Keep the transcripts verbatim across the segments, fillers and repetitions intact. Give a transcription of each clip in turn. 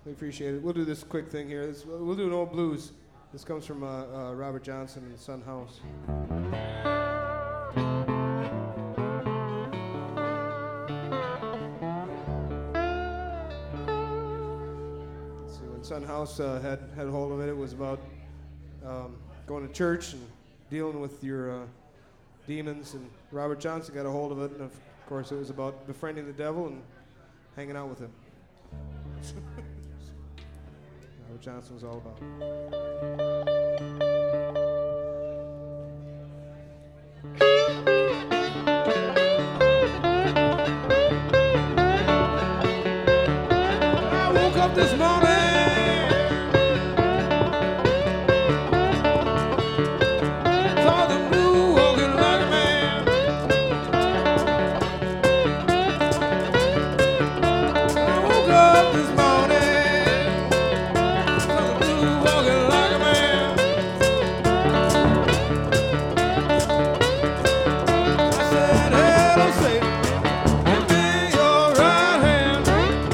We appreciate it. We'll do this quick thing here. This, we'll do an old blues. This comes from uh, uh, Robert Johnson and Son House. Let's see, when Son House uh, had had hold of it, it was about um, going to church and dealing with your uh, demons. And Robert Johnson got a hold of it, and of course, it was about befriending the devil and hanging out with him. Robert Johnson was all about. I woke up this morning, saw the blue walking like a man. I woke up this morning, saw the blue walking like a man. I said, hello, Satan, give me your right hand.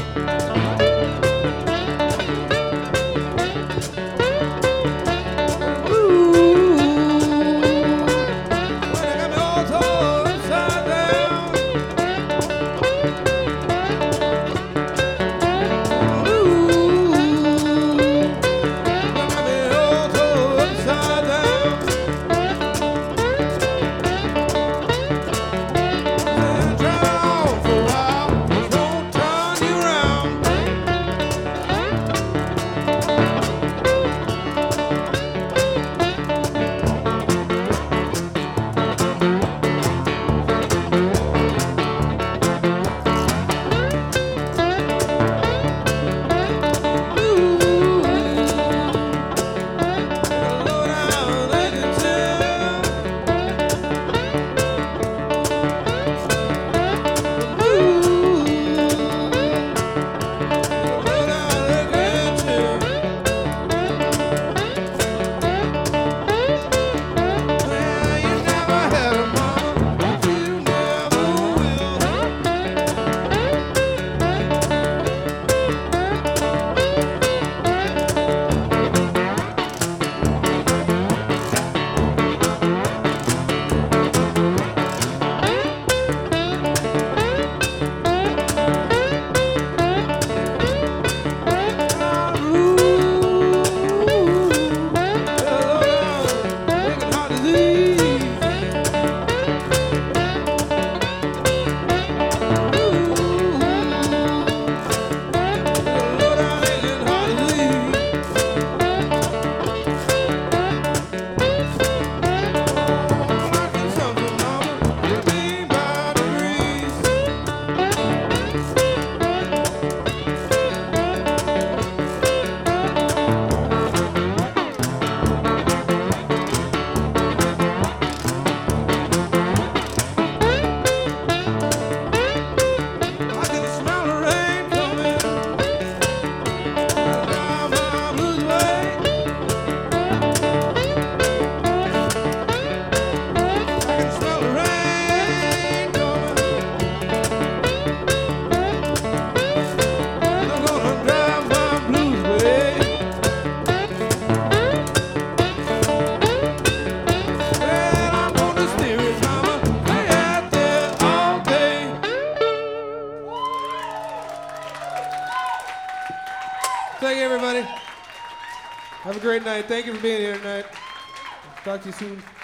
Thank you, everybody. Have a great night. Thank you for being here tonight. Talk to you soon.